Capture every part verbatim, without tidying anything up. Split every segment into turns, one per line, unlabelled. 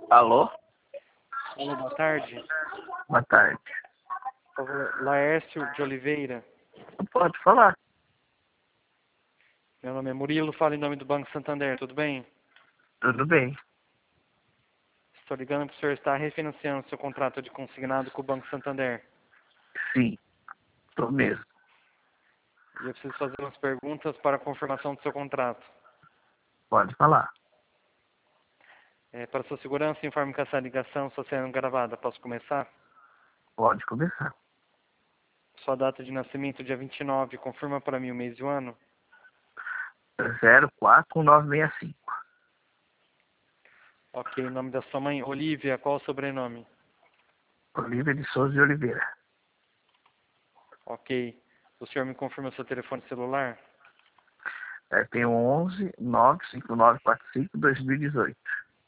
Alô?
Alô, boa tarde.
Boa tarde.
Por favor, Laércio de Oliveira.
Pode falar.
Meu nome é Murilo, falo em nome do Banco Santander, tudo bem?
Tudo bem.
Estou ligando para o senhor estar refinanciando seu contrato de consignado com o Banco Santander.
Sim, tô mesmo.
E eu preciso fazer umas perguntas para a confirmação do seu contrato.
Pode falar.
É, para sua segurança, informe que essa ligação está sendo gravada. Posso começar?
Pode começar.
Sua data de nascimento, dia vinte e nove, confirma para mim o mês e o ano.
zero quatro nove seis cinco.
Ok, nome da sua mãe, Olivia, qual o sobrenome?
Olívia de Souza de Oliveira.
Ok. O senhor me confirma o seu telefone celular?
É, tem onze nove cinco nove quatro cinco dois mil e dezoito.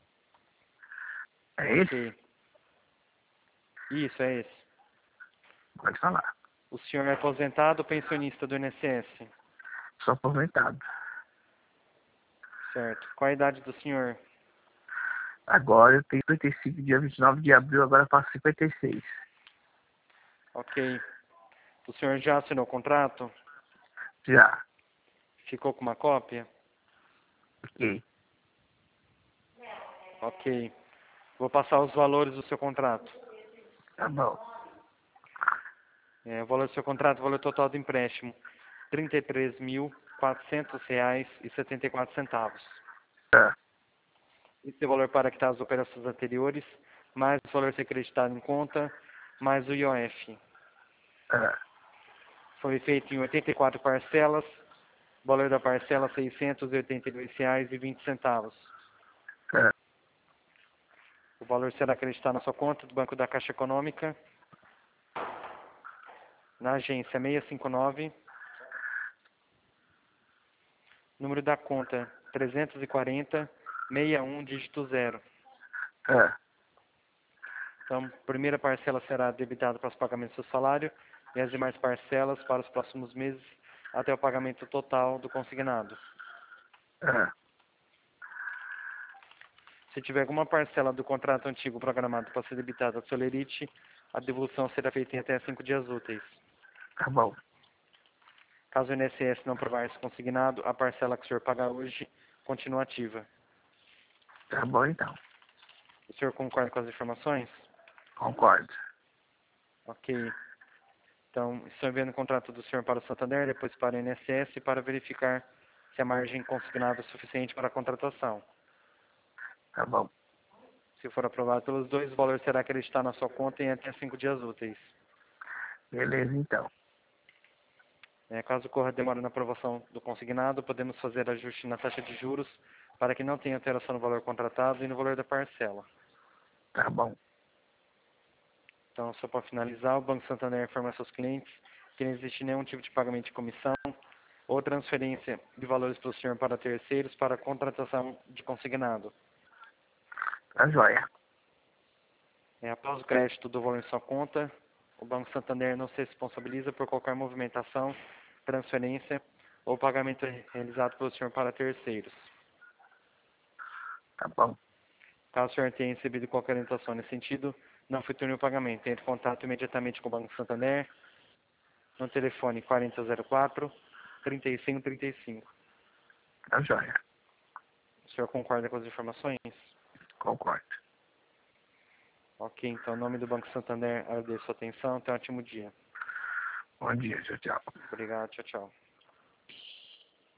É esse?
Ok. Isso, é esse.
Pode falar.
O senhor é aposentado ou pensionista do I N S S?
Sou aposentado.
Certo. Qual a idade do senhor?
Agora eu tenho cinquenta e cinco, dia vinte e nove de abril, agora faço cinquenta e seis.
Ok. O senhor já assinou o contrato?
Já.
Ficou com uma cópia?
Ok.
Ok. Vou passar os valores do seu contrato.
Tá bom.
É, o valor do seu contrato, o valor total do empréstimo, trinta e três mil, quatrocentos reais e setenta e quatro centavos.
Tá.
Esse é o valor para quitar as operações anteriores, mais o valor ser acreditado em conta, mais o I O F.
Tá.
Foi feito em oitenta e quatro parcelas, o valor da parcela seiscentos e oitenta e dois reais e vinte centavos.
Tá.
O valor será acreditado na sua conta do Banco da Caixa Econômica, na agência seiscentos e cinquenta e nove, número da conta trezentos e quarenta, sessenta e um, dígito zero.
Tá.
Então, a primeira parcela será debitada para os pagamentos do seu salário e as demais parcelas para os próximos meses até o pagamento total do consignado.
Tá.
Se tiver alguma parcela do contrato antigo programado para ser debitada ao Solerite, a devolução será feita em até cinco dias úteis.
Tá bom.
Caso o I N S S não aprovar esse consignado, a parcela que o senhor pagar hoje continua ativa.
Tá bom então.
O senhor concorda com as informações?
Concordo.
Ok. Então, estou enviando o contrato do senhor para o Santander, depois para o I N S S, para verificar se a margem consignada é suficiente para a contratação.
Tá bom.
Se for aprovado pelos dois, o valor será acreditado na sua conta em até cinco dias úteis.
Beleza então.
É, caso ocorra demora na aprovação do consignado, podemos fazer ajuste na taxa de juros para que não tenha alteração no valor contratado e no valor da parcela.
Tá bom.
Então, só para finalizar, o Banco Santander informa seus clientes que não existe nenhum tipo de pagamento de comissão ou transferência de valores para o senhor para terceiros para a contratação de consignado.
Tá joia.
É, após o crédito do valor em sua conta, o Banco Santander não se responsabiliza por qualquer movimentação, transferência ou pagamento realizado pelo senhor para terceiros.
Tá bom.
Caso o senhor tenha recebido qualquer orientação nesse sentido, não efetue o pagamento. Entre em contato imediatamente com o Banco Santander no telefone quarenta zero quatro, trinta e cinco trinta e cinco.
Tá joia.
O senhor concorda com as informações?
Concordo.
Ok, então, em nome do Banco Santander, agradeço a sua atenção. Tenha um ótimo dia.
Bom dia, tchau, tchau.
Obrigado, tchau, tchau.